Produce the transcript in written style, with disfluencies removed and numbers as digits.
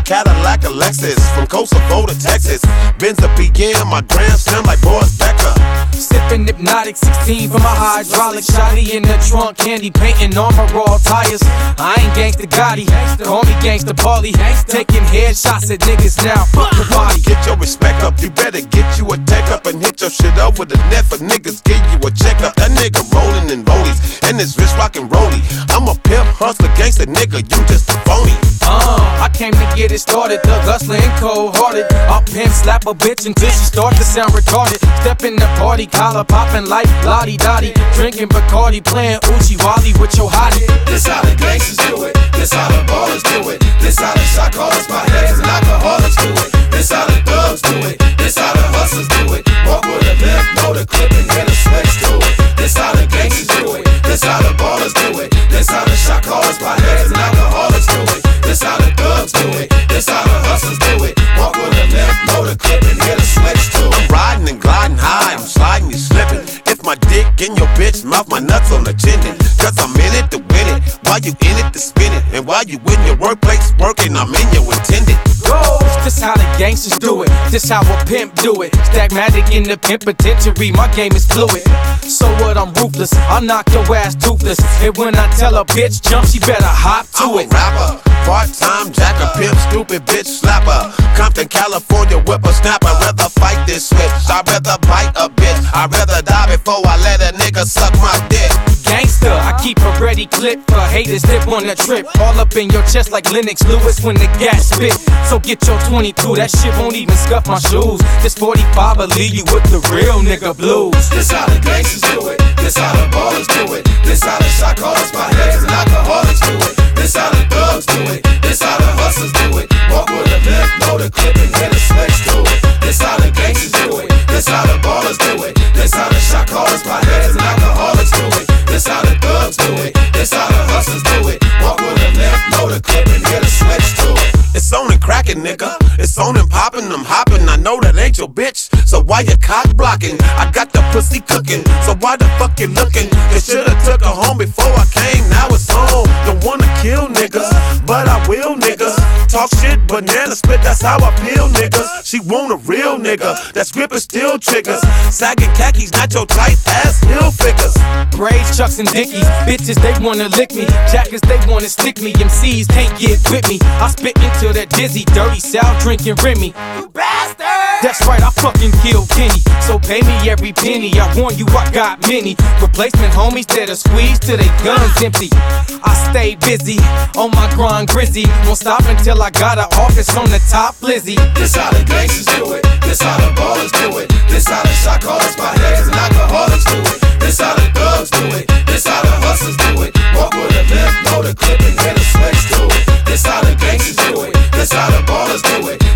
Cadillac, a Lexus, from Kosovo to Texas. Benz a BM, my Grand Slam like Boris Becker. Sippin' hypnotic, 16 for my hydraulic. Shotty in the trunk, candy painting on my raw tires. I ain't Gangsta Gotti, call me Gangsta Paulie. Taking headshots at niggas now, fuck the body. Get your respect up, you better get you a tech up and hit your shit up with a net for niggas. Give you a checkup. That nigga rollin' in rollies and his wrist rockin' rollie. I'm a pimp, hustler, gangsta nigga, you just a phony. I came to get it started, thug hustling, cold-hearted. I'll pimp slap a bitch until she start to sound retarded. Step in the party, collar poppin' like Lottie Dottie. Drinking Bacardi, playing Uchi Wally with your hottie. This how the gangsters do it. This how the ballers do it. This how the shot callers, my heads and alcoholics do it. This how the thugs do it. This how the hustlers do it. Walk with a limp, know the clip and get a switch to it. This how the gangsters do it. This how the ballers do it. This how the shot callers, my heads and alcoholics do it. This how the thugs do it. This how the hustlers do it. Walk with a limp, know the clip and get a switch to it. I'm riding and gliding high, I'm sliding, you slipping. If my dick in your bitch mouth, my nuts on the chinny. Cause I'm in it to win it, while you in it to spin it. And while you in your workplace working, I'm in your intended. This how the gangsters do it. This how a pimp do it. Stagmatic in the penitentiary, my game is fluid. So what, I'm ruthless, I'll knock your ass toothless. And when I tell a bitch jump, she better hop to it. I'm a rapper, part-time jacker, pimp, stupid bitch slapper. Compton, California, whippersnapper. I'd rather fight this switch, I'd rather bite a bitch. I'd rather die before I let a nigga suck my dick. Gangsta, I keep a ready clip for haters that wanna trip. All up in your chest like Lennox Lewis when the gas spit. So get your 22, that shit won't even scuff my shoes. This 45 will leave you with the real nigga blues. This how the gangsters do it. This how the ballers do it. This how the shot callers, my heads and alcoholics do it. This how the thugs do it. This how the hustlers do it. Walk with a limp, know the clip and get a switch to it. This how the gangsters do it. This how the ballers do it. This how the shot callers, my heads and alcoholics do it. This how the thugs do it. This how the hustlers do it. Walk with a limp, know the clip and get a switch to it. It's on and crackin', nigga. It's on and poppin', I'm hoppin'. I know that ain't your bitch, so why you cock blocking? I got the pussy cooking, so why the fuck you looking? They shoulda took her home before I came, now it's home. Don't wanna kill niggas, but I will niggas. Talk shit, banana split, that's how I feel niggas. She want a real nigga, that's grippin' steel triggers. Sagging khakis, not your tight ass heel figures. Braids, Chucks and Dickies, bitches they wanna lick me. Jackets they wanna stick me, MCs can't get with me. I spit into that dizzy, dirty South drinking Remy. You bastard! That's right, I fucking killed Kenny. So pay me every penny, I warn you I got many replacement homies that'll squeeze till they guns empty. I stay busy, on my grind grizzy. Won't stop until I got an office on the top Lizzie. This how the gangsters do it. This how the ballers do it. This how the shot callers, my heads and alcoholics do it. This how the thugs do it. This how the hustlers do it. Walk with a limp, know the clip and get a switch to it. This how the gangsters do it. This how the ballers do it.